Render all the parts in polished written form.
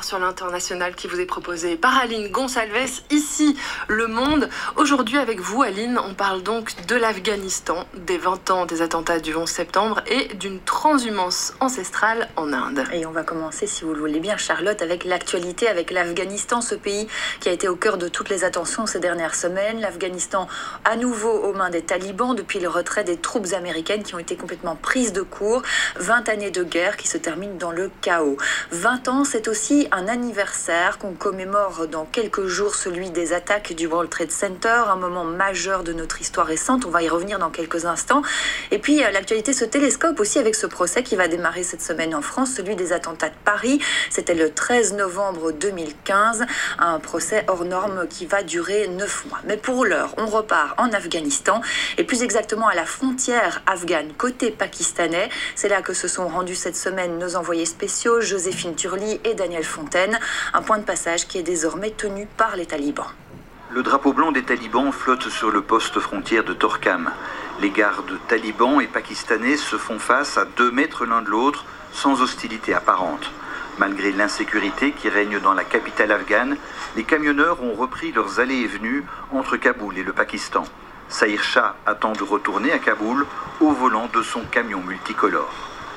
sur l'international qui vous est proposé par Aline Gonçalves, ici Le Monde. Aujourd'hui avec vous Aline, on parle donc de l'Afghanistan, des 20 ans des attentats du 11 septembre et d'une transhumance ancestrale en Inde. Et on va commencer, si vous le voulez bien Charlotte, avec l'actualité, avec l'Afghanistan, ce pays qui a été au cœur de toutes les attentions ces dernières semaines. L'Afghanistan à nouveau aux mains des talibans depuis le retrait des troupes américaines qui ont été complètement prises de court. 20 années de guerre qui se terminent dans le chaos. 20 ans, c'est aussi un anniversaire qu'on commémore dans quelques jours, celui des attaques du World Trade Center, un moment majeur de notre histoire récente. On va y revenir dans quelques instants. Et puis, l'actualité se télescope aussi avec ce procès qui va démarrer cette semaine en France, celui des attentats de Paris. C'était le 13 novembre 2015, un procès hors norme qui va durer 9 mois. Mais pour l'heure, on repart en Afghanistan et plus exactement à la frontière afghane, côté pakistanais. C'est là que se sont rendus cette semaine nos envoyés spéciaux, Joséphine Turli et Daniel Fontaine. Un point de passage qui est désormais tenu par les talibans. Le drapeau blanc des talibans flotte sur le poste frontière de Torkham. Les gardes talibans et pakistanais se font face à 2 mètres l'un de l'autre, sans hostilité apparente. Malgré l'insécurité qui règne dans la capitale afghane, les camionneurs ont repris leurs allées et venues entre Kaboul et le Pakistan. Sahir Shah attend de retourner à Kaboul au volant de son camion multicolore.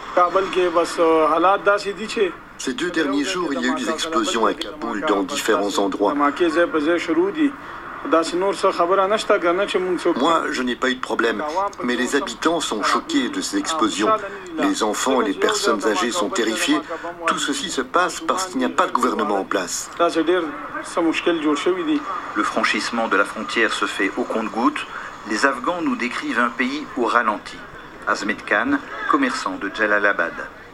Ces 2 derniers jours, il y a eu des explosions à Kaboul dans différents endroits. Moi, je n'ai pas eu de problème, mais les habitants sont choqués de ces explosions. Les enfants et les personnes âgées sont terrifiés. Tout ceci se passe parce qu'il n'y a pas de gouvernement en place. Le franchissement de la frontière se fait au compte-gouttes. Les Afghans nous décrivent un pays au ralenti. Azmed Khan, commerçant de Jalalabad.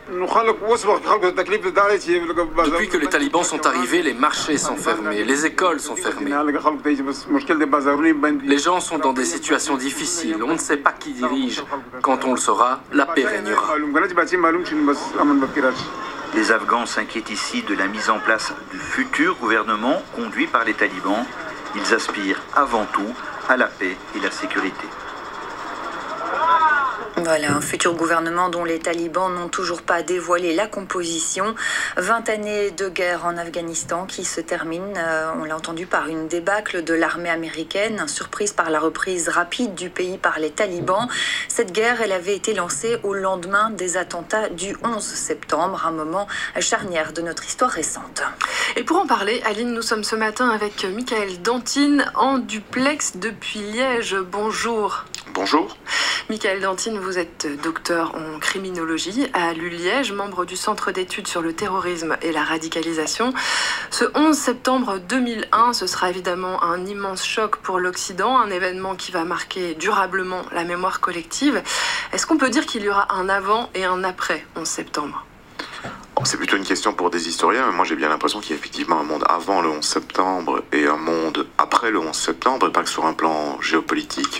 Depuis que les talibans sont arrivés, les marchés sont fermés, les écoles sont fermées. Les gens sont dans des situations difficiles, on ne sait pas qui dirige. Quand on le saura, la paix régnera. Les Afghans s'inquiètent ici de la mise en place du futur gouvernement conduit par les talibans. Ils aspirent avant tout à la paix et la sécurité. Voilà, un futur gouvernement dont les talibans n'ont toujours pas dévoilé la composition. 20 années de guerre en Afghanistan qui se terminent, on l'a entendu, par une débâcle de l'armée américaine, surprise par la reprise rapide du pays par les talibans. Cette guerre, elle avait été lancée au lendemain des attentats du 11 septembre, un moment charnière de notre histoire récente. Et pour en parler, Aline, nous sommes ce matin avec Michael Dantine en duplex depuis Liège. Bonjour. Bonjour. Michael Dantine, vous êtes docteur en criminologie à l'ULiège, membre du Centre d'études sur le terrorisme et la radicalisation. Ce 11 septembre 2001, ce sera évidemment un immense choc pour l'Occident, un événement qui va marquer durablement la mémoire collective. Est-ce qu'on peut dire qu'il y aura un avant et un après 11 septembre ? C'est plutôt une question pour des historiens, mais moi j'ai bien l'impression qu'il y a effectivement un monde avant le 11 septembre et un monde après le 11 septembre, et pas que sur un plan géopolitique.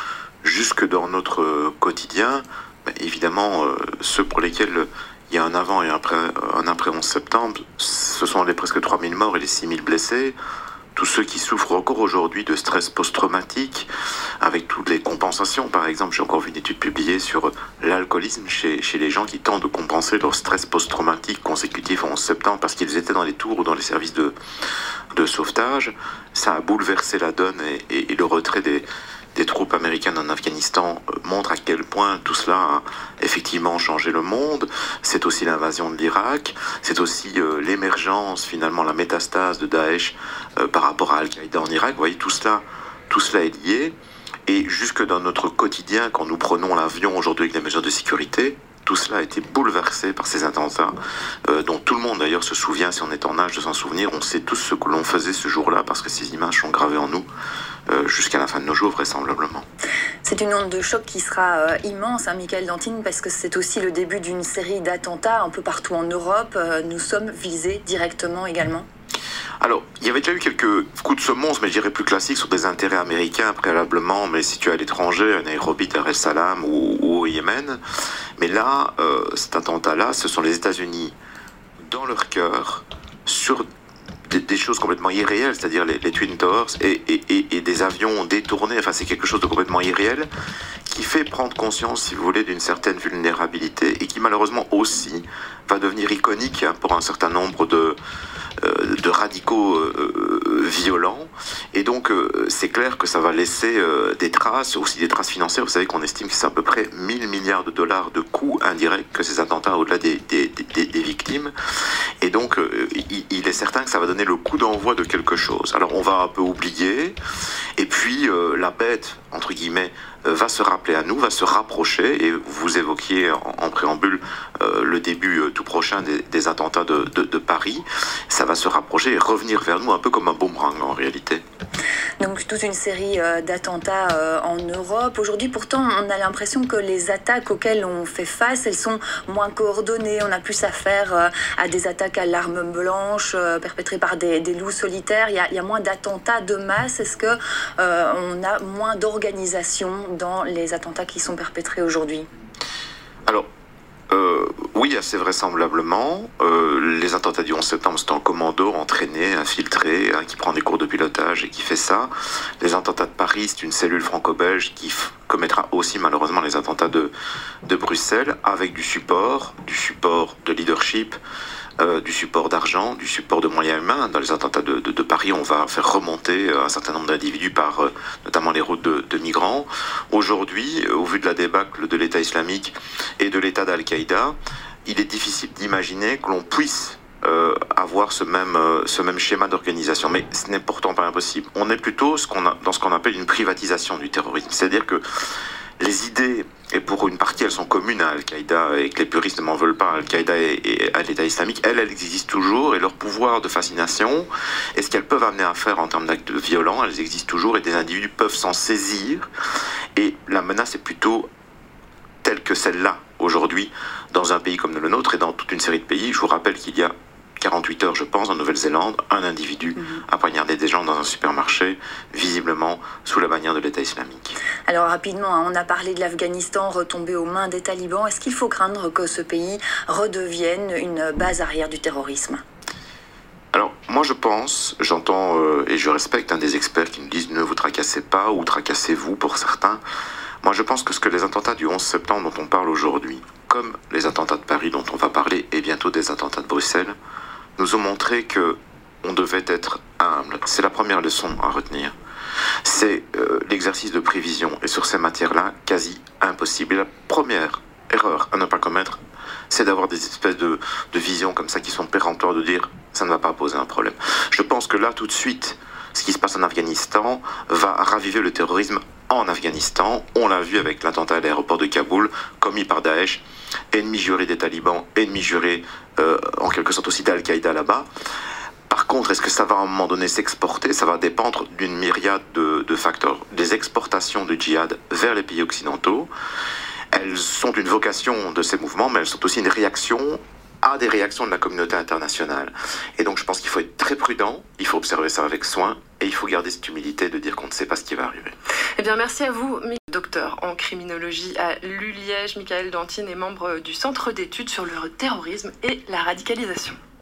Jusque dans notre quotidien, évidemment, ceux pour lesquels il y a un avant et un après 11 septembre, ce sont les presque 3000 morts et les 6000 blessés. Tous ceux qui souffrent encore aujourd'hui de stress post-traumatique, avec toutes les compensations. Par exemple, j'ai encore vu une étude publiée sur l'alcoolisme chez les gens qui tentent de compenser leur stress post-traumatique consécutif au 11 septembre parce qu'ils étaient dans les tours ou dans les services de sauvetage. Ça a bouleversé la donne et le retrait des troupes américaines en Afghanistan montre à quel point tout cela a effectivement changé le monde. C'est aussi l'invasion de l'Irak, c'est aussi l'émergence, finalement la métastase de Daesh par rapport à Al-Qaïda en Irak. Vous voyez, tout cela est lié. Et jusque dans notre quotidien, quand nous prenons l'avion aujourd'hui avec les mesures de sécurité, tout cela a été bouleversé par ces attentats, dont tout le monde d'ailleurs se souvient, si on est en âge de s'en souvenir. On sait tous ce que l'on faisait ce jour-là, parce que ces images sont gravées en nous jusqu'à la fin de nos jours, vraisemblablement. C'est une onde de choc qui sera immense, Michael Dantine, parce que c'est aussi le début d'une série d'attentats un peu partout en Europe. Nous sommes visés directement également. Alors, il y avait déjà eu quelques coups de semonce, mais je dirais plus classiques, sur des intérêts américains préalablement, mais situés à l'étranger, à Nairobi, Dar es Salaam ou au Yémen. Mais là, cet attentat-là, ce sont les États-Unis dans leur cœur, sur des choses complètement irréelles, c'est-à-dire les Twin Towers et des avions détournés. Enfin, c'est quelque chose de complètement irréel qui fait prendre conscience, si vous voulez, d'une certaine vulnérabilité et qui malheureusement aussi va devenir iconique pour un certain nombre de radicaux violents. Et donc, c'est clair que ça va laisser des traces, aussi des traces financières. Vous savez qu'on estime que c'est à peu près 1000 milliards de dollars de coûts indirects que ces attentats au-delà des victimes. Et donc, il est certain que ça va donner le coup d'envoi de quelque chose. Alors, on va un peu oublier. Et puis, la bête, entre guillemets, va se rappeler à nous, va se rapprocher, et vous évoquiez en préambule le début tout prochain des attentats de Paris. Ça va se rapprocher et revenir vers nous un peu comme un boomerang en réalité. Donc toute une série d'attentats en Europe. Aujourd'hui, pourtant, on a l'impression que les attaques auxquelles on fait face, elles sont moins coordonnées. On a plus affaire à des attaques à l'arme blanche perpétrées par des loups solitaires. Il y a moins d'attentats de masse. Est-ce que on a moins d'organisation dans les attentats qui sont perpétrés aujourd'hui? Alors, oui, assez vraisemblablement. Les attentats du 11 septembre, c'est un commando entraîné, infiltré, qui prend des cours de pilotage et qui fait ça. Les attentats de Paris, c'est une cellule franco-belge qui commettra aussi malheureusement les attentats de Bruxelles, avec du support de leadership, du support d'argent, du support de moyens humains. Dans les attentats de Paris, on va faire remonter un certain nombre d'individus par notamment les routes de migrants. Aujourd'hui, au vu de la débâcle de l'État islamique et de l'État d'Al-Qaïda, il est difficile d'imaginer que l'on puisse avoir ce même schéma d'organisation. Mais ce n'est pourtant pas impossible. On est plutôt dans ce qu'on appelle une privatisation du terrorisme. C'est-à-dire que les idées, et pour une partie elles sont communes à Al-Qaïda, et que les puristes ne m'en veulent pas, Al-Qaïda et à l'État islamique, elles existent toujours, et leur pouvoir de fascination, et ce qu'elles peuvent amener à faire en termes d'actes violents, elles existent toujours, et des individus peuvent s'en saisir, et la menace est plutôt telle que celle-là, aujourd'hui, dans un pays comme le nôtre, et dans toute une série de pays. Je vous rappelle qu'il y a 48 heures, je pense, en Nouvelle-Zélande, un individu a poignardé des gens dans un supermarché, visiblement sous la bannière de l'État islamique. Alors rapidement, on a parlé de l'Afghanistan retombé aux mains des talibans. Est-ce qu'il faut craindre que ce pays redevienne une base arrière du terrorisme? Alors, moi je pense, j'entends et je respecte des experts qui nous disent ne vous tracassez pas ou tracassez-vous pour certains. Moi je pense que ce que les attentats du 11 septembre dont on parle aujourd'hui, comme les attentats de Paris dont on va parler et bientôt des attentats de Bruxelles, nous ont montré que on devait être humble. C'est la première leçon à retenir. C'est l'exercice de prévision, et sur ces matières-là, quasi impossible. Et la première erreur à ne pas commettre, c'est d'avoir des espèces de visions comme ça qui sont péremptoires, de dire ça ne va pas poser un problème. Je pense que là, tout de suite, ce qui se passe en Afghanistan va raviver le terrorisme en Afghanistan. On l'a vu avec l'attentat à l'aéroport de Kaboul, commis par Daesh, ennemi juré des talibans, ennemi juré en quelque sorte aussi d'Al-Qaïda là-bas. Par contre, est-ce que ça va à un moment donné s'exporter? Ça va dépendre d'une myriade de facteurs. Des exportations de djihad vers les pays occidentaux, elles sont une vocation de ces mouvements, mais elles sont aussi une réaction à des réactions de la communauté internationale. Et donc je pense qu'il faut être très prudent, il faut observer ça avec soin, et il faut garder cette humilité de dire qu'on ne sait pas ce qui va arriver. Eh bien merci à vous, docteur en criminologie à l'ULiège. Michael Dantine est membre du Centre d'études sur le terrorisme et la radicalisation.